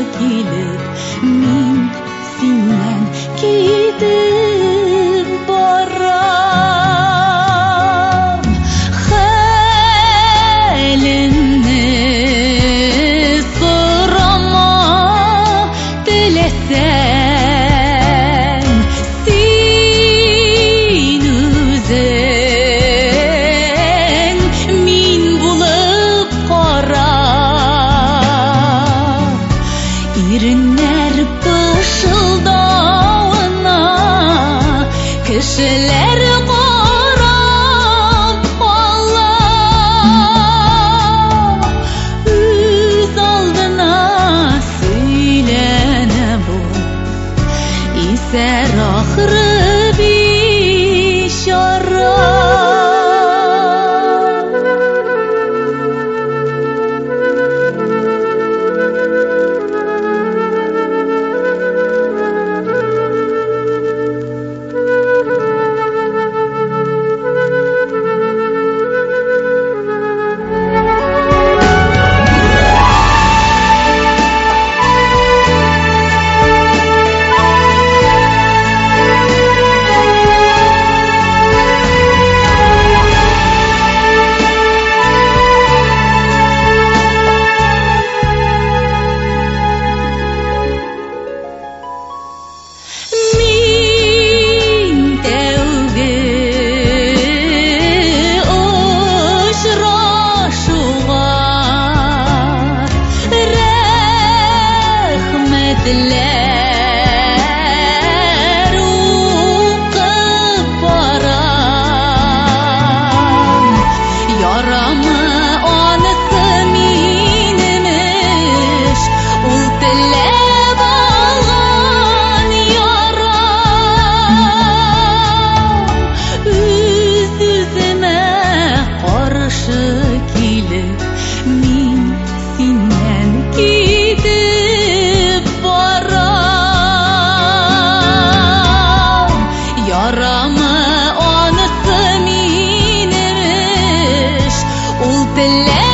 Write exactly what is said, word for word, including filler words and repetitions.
килеп, мин синнән китеп барам. Хәлеңне сорама, теләсәң син үзең мин булып кара. Иреннәр пышылдавына кешеләр карап кала. Үз алдына сөйләнә бу исәр ахры бичара. Dillər uqıb baram. Yaramı anısı minmiş, ul tillab alğan yaram. Üz üzümə qarşı kilib, min sindən kitib baram. Yaramı anısı minmiş, ul tillab